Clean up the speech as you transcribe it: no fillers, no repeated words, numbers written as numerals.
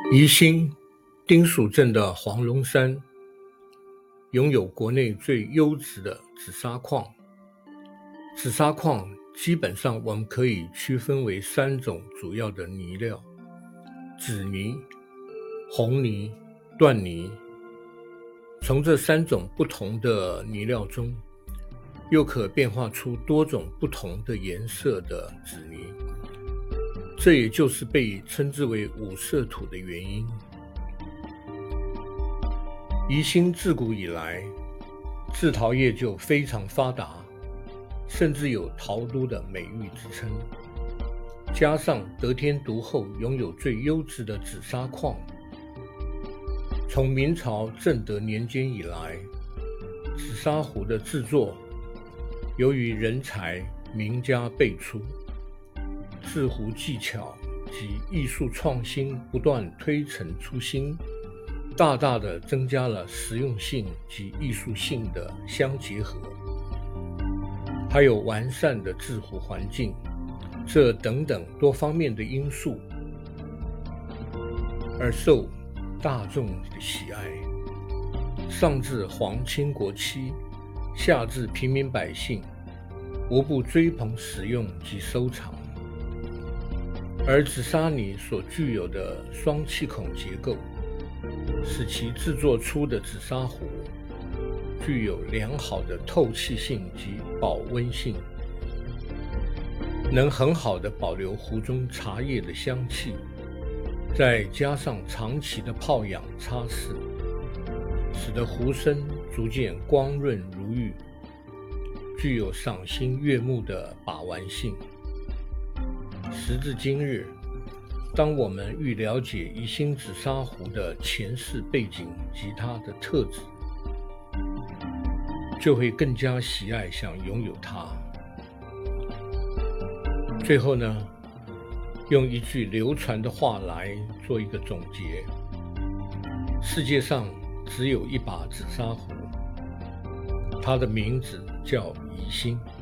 宜兴丁属镇的黄龙山拥有国内最优质的紫砂矿。紫砂矿基本上我们可以区分为3种主要的泥料：紫泥、红泥、缎泥。从这3种不同的泥料中，又可变化出多种不同的颜色的紫泥，这也就是被称之为五色土的原因。宜兴自古以来，制陶业就非常发达，甚至有陶都的美誉之称。加上得天独厚，拥有最优质的紫砂矿，从明朝正德年间以来，紫砂壶的制作由于人才名家辈出，制壶技巧及艺术创新不断推陈出新，大大的增加了实用性及艺术性的相结合，还有完善的制壶环境，这等等多方面的因素，而受大众的喜爱，上至皇亲国戚，下至平民百姓，无不追捧使用及收藏。而紫砂泥所具有的双气孔结构，使其制作出的紫砂壶具有良好的透气性及保温性，能很好地保留壶中茶叶的香气，再加上长期的泡养擦拭，使得壶身逐渐光润如玉，具有赏心悦目的把玩性。时至今日，当我们愈了解宜兴紫砂壶的前世背景及它的特质，就会更加喜爱想拥有它。最后呢，用一句流传的话来做一个总结：世界上只有一把紫砂壶，它的名字叫宜兴。